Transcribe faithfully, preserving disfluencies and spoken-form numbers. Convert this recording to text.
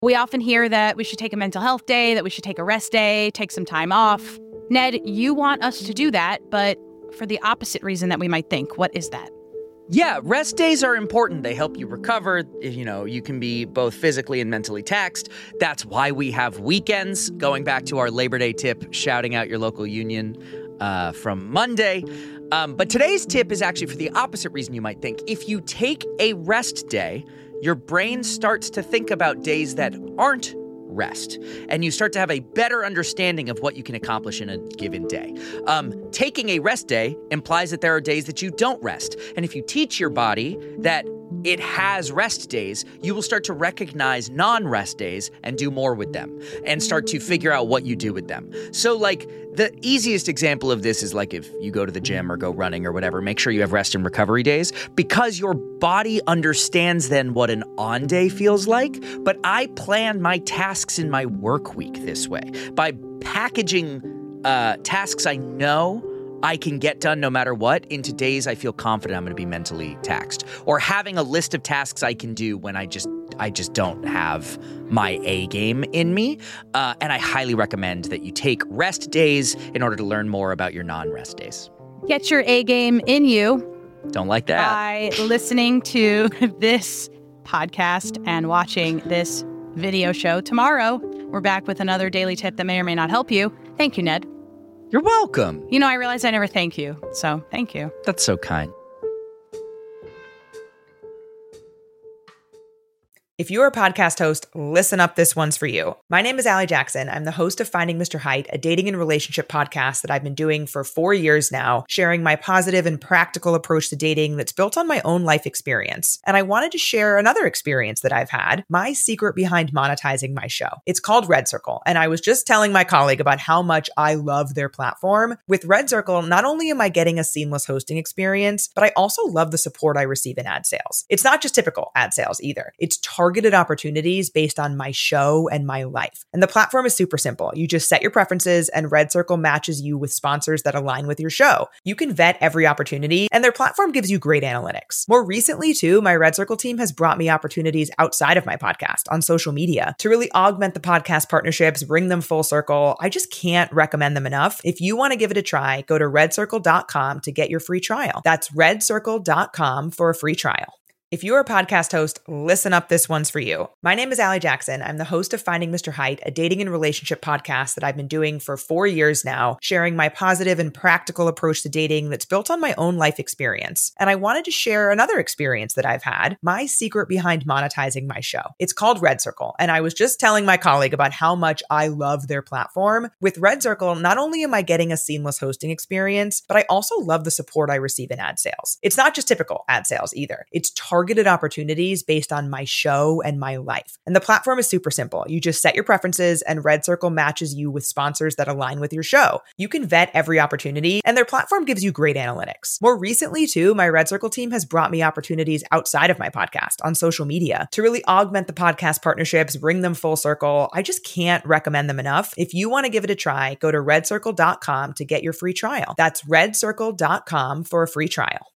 We often hear that we should take a mental health day, that we should take a rest day, take some time off. Ned, you want us to do that, but for the opposite reason that we might think. What is that? Yeah, rest days are important. They help you recover. You know, you can be both physically and mentally taxed. That's why we have weekends. Going back to our Labor Day tip, shouting out your local union uh, from Monday. Um, but today's tip is actually for the opposite reason you might think. If you take a rest day, your brain starts to think about days that aren't rest, and you start to have a better understanding of what you can accomplish in a given day. Um, taking a rest day implies that there are days that you don't rest. And if you teach your body that it has rest days, you will start to recognize non-rest days and do more with them and start to figure out what you do with them. So like the easiest example of this is like if you go to the gym or go running or whatever, make sure you have rest and recovery days because your body understands then what an on day feels like. But I plan my tasks in my work week this way by packaging uh, tasks I know I can get done no matter what into days I feel confident I'm going to be mentally taxed, or having a list of tasks I can do when I just I just don't have my A game in me. Uh, and I highly recommend that you take rest days in order to learn more about your non-rest days. Get your A game in you. Don't like that. By listening to this podcast and watching this video show. Tomorrow, we're back with another daily tip that may or may not help you. Thank you, Ned. You're welcome. You know, I realize I never thank you, so thank you. That's so kind. If you're a podcast host, listen up, this one's for you. My name is Allie Jackson. I'm the host of Finding Mister Height, a dating and relationship podcast that I've been doing for four years now, sharing my positive and practical approach to dating that's built on my own life experience. And I wanted to share another experience that I've had, my secret behind monetizing my show. It's called Red Circle, and I was just telling my colleague about how much I love their platform. With Red Circle, not only am I getting a seamless hosting experience, but I also love the support I receive in ad sales. It's not just typical ad sales either. It's targeted targeted opportunities based on my show and my life. And the platform is super simple. You just set your preferences and Red Circle matches you with sponsors that align with your show. You can vet every opportunity and their platform gives you great analytics. More recently too, my Red Circle team has brought me opportunities outside of my podcast on social media to really augment the podcast partnerships, bring them full circle. I just can't recommend them enough. If you want to give it a try, go to red circle dot com to get your free trial. That's red circle dot com for a free trial. If you're a podcast host, listen up, this one's for you. My name is Allie Jackson. I'm the host of Finding Mister Height, a dating and relationship podcast that I've been doing for four years now, sharing my positive and practical approach to dating that's built on my own life experience. And I wanted to share another experience that I've had, my secret behind monetizing my show. It's called Red Circle, and I was just telling my colleague about how much I love their platform. With Red Circle, not only am I getting a seamless hosting experience, but I also love the support I receive in ad sales. It's not just typical ad sales either. It's targeted targeted opportunities based on my show and my life. And the platform is super simple. You just set your preferences and Red Circle matches you with sponsors that align with your show. You can vet every opportunity and their platform gives you great analytics. More recently too, my Red Circle team has brought me opportunities outside of my podcast on social media to really augment the podcast partnerships, bring them full circle. I just can't recommend them enough. If you want to give it a try, go to red circle dot com to get your free trial. That's red circle dot com for a free trial.